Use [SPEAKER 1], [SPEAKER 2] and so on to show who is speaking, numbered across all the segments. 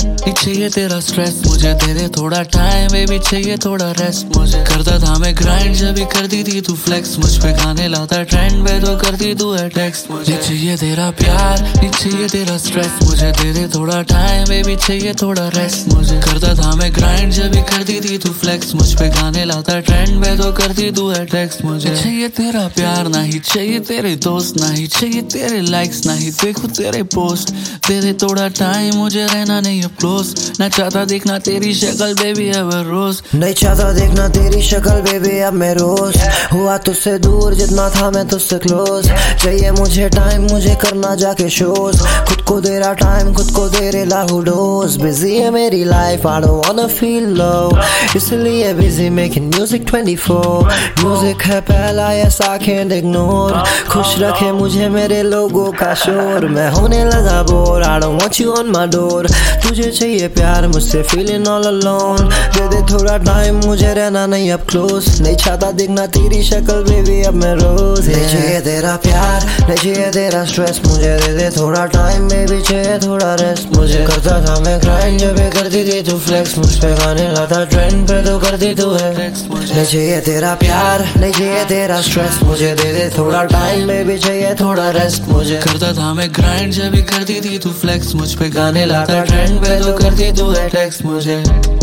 [SPEAKER 1] नहीं चाहिए तेरा स्ट्रेस, मुझे दे दे थोड़ा टाइम बेबी, चाहिए थोड़ा रेस्ट। मुझे करता था मैं ग्राइंड जब भी करती थी तू फ्लेक्स, मुझ पे गाने लाता ट्रेंड पे तो करती तू है टेक्स्ट। मुझे चाहिए तेरा प्यार, नहीं चाहिए तेरा स्ट्रेस, मुझे दे दे थोड़ा टाइम बेबी, चाहिए थोड़ा रेस्ट। मुझे करता था मैं ग्राइंड जब भी करती थी तू फ्लेक्स, मुझ पे गाने लाता ट्रेंड पे तो करती तू है टेक्स्ट। मुझे चाहिए तेरा प्यार, नहीं चाहिए तेरे दोस्त, नहीं चाहिए तेरे लाइक्स, नहीं देखो तेरे पोस्ट। दे दे थोड़ा टाइम, मुझे रहना नहीं अब क्लोज, ना चाहता देखना तेरी शक्ल बेबी अब रोज,
[SPEAKER 2] नहीं चाहता देखना तेरी शक्ल बेबी अब मैं रोज। हुआ तुझसे दूर जितना था मैं तुझसे क्लोज, चाहिए मुझे टाइम, मुझे करना जाके शोज। खुद को दे रहा टाइम, खुद को दे रहे लाखों डोज। बिजी है मेरी life, I don't wanna feel low, इसलिए बिजी मेकिंग म्यूजिक 24। म्यूजिक है पहला yes I can't ignore, खुश रखे मुझे मेरे लोगों का शोर। मैं होने लगा bore, I don't want you on my door। तुझे चाहिए प्यार, मुझसे feeling all alone। दे दे थोड़ा टाइम, मुझे रहना नहीं अब क्लोज, नहीं चाहता देखना तेरी शक्ल बेबी अब मैं रोज। नहीं चाहिए तेरा प्यार, नहीं चाहिए तेरा स्ट्रेस, मुझे दे दे थोड़ा टाइम बेबी, चाहिए थोड़ा रेस्ट। मुझे करता था मैं ग्राइंड जब भी करती थी तू फ्लेक्स, मुझ पे गाने लाता ट्रेंड पे तो करती तू है टेक्स्ट। नहीं चाहिए तेरा प्यार, नहीं चाहिए तेरा स्ट्रेस, मुझे दे दे थोड़ा टाइम बेबी, चाहिए थोड़ा रेस्ट। मुझे
[SPEAKER 1] करता था मैं ग्राइंड जब भी करती थी तू फ्लेक्स, मुझ पे गाने लाता ट्रेंड पे तो करती तू है टेक्स्ट। मुझे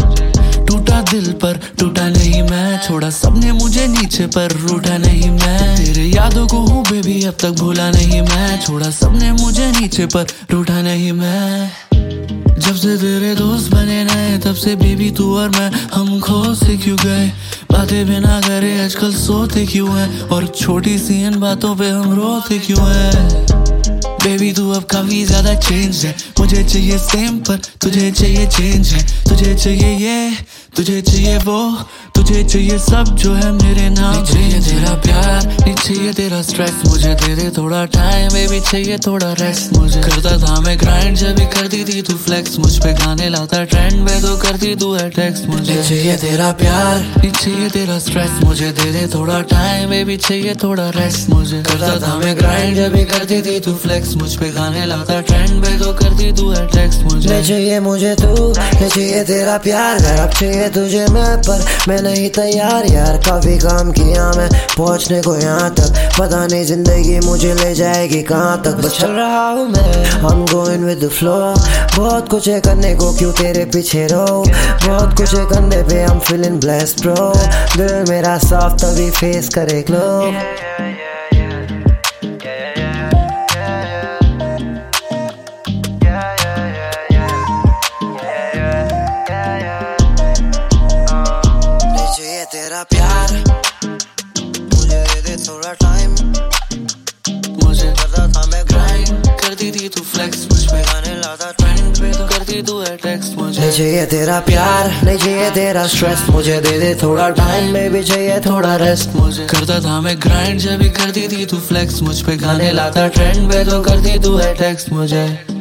[SPEAKER 1] टूटा दिल पर टूटा नहीं मैं, छोड़ा सबने मुझे नीचे पर रूठा नहीं मैं। तेरे यादों को हूँ बेबी अब तक भूला नहीं मैं, छोड़ा सबने मुझे नीचे पर रूठा नहीं मैं। जब से तेरे दोस्त बने नए, तब से बेबी तू और मैं हम खो से क्यों गए। बातें बिना करे आजकल सोते क्यों हैं, और छोटी सी इन बातों पे हम रोते क्यों हैं। बेबी तू अब काफी ज्यादा चेंज है, मुझे चाहिए सेम पर तुझे चाहिए चेंज है। तुझे चाहिए ये, तुझे चाहिए वो, तुझे चाहिए सब जो है मेरे नाम। नहीं चाहिए तेरा प्यार, नहीं चाहिए तेरा स्ट्रेस, मुझे दे दे थोड़ा टाइम बेबी, चाहिए थोड़ा रेस्ट। मुझे करता था मैं ग्राइंड जब भी करती थी तू फ्लेक्स, मुझ पे गाने लाता ट्रेंड पे तो करती तू है टेक्स्ट। मुझे
[SPEAKER 2] चाहिए तेरा प्यार,
[SPEAKER 1] नहीं चाहिए तेरा स्ट्रेस, मुझे दे दे थोड़ा टाइम बेबी, चाहिए थोड़ा रेस्ट। मुझे करता था मैं ग्राइंड जब भी करती थी तू फ्लेक्स, मुझ पे गाने लाता ट्रेंड पे तो करती तू है टेक्स्ट। मुझे
[SPEAKER 2] नहीं चाहिए मुझे तू, नहीं चाहिए तेरा प्यार, अब चाहिए तुझे मैं, पर मैं नहीं तैयार यार। काफी काम किया मैं पहुंचने को यहाँ तक, पता नहीं जिंदगी मुझे ले जाएगी कहाँ तक। बस चल रहा हूँ मैं, I'm going with the flow। बहुत कुछ है करने को, क्यों तेरे पीछे रहो, बहुत कुछ है करने पे I'm feeling blessed bro। दिल मेरा साफ तभी फेस करे ग्लो। तेरा प्यार, मुझे दे दे थोड़ा टाइम,
[SPEAKER 1] मुझे करता था मैं ग्राइंड करती थी तू फ्लेक्स, मुझ पे गाने लाता ट्रेंड पे तो करती तू है टेक्स्ट। मुझे
[SPEAKER 2] नहीं चाहिए तेरा प्यार, नहीं चाहिए तेरा स्ट्रेस, मुझे दे दे थोड़ा टाइम बेबी, चाहिए थोड़ा रेस्ट।
[SPEAKER 1] मुझे करता था मैं ग्राइंड जब भी करती थी तू फ्लेक्स, मुझ पे गाने लाता ट्रेंड पे तो करती तू है टेक्स्ट। मुझे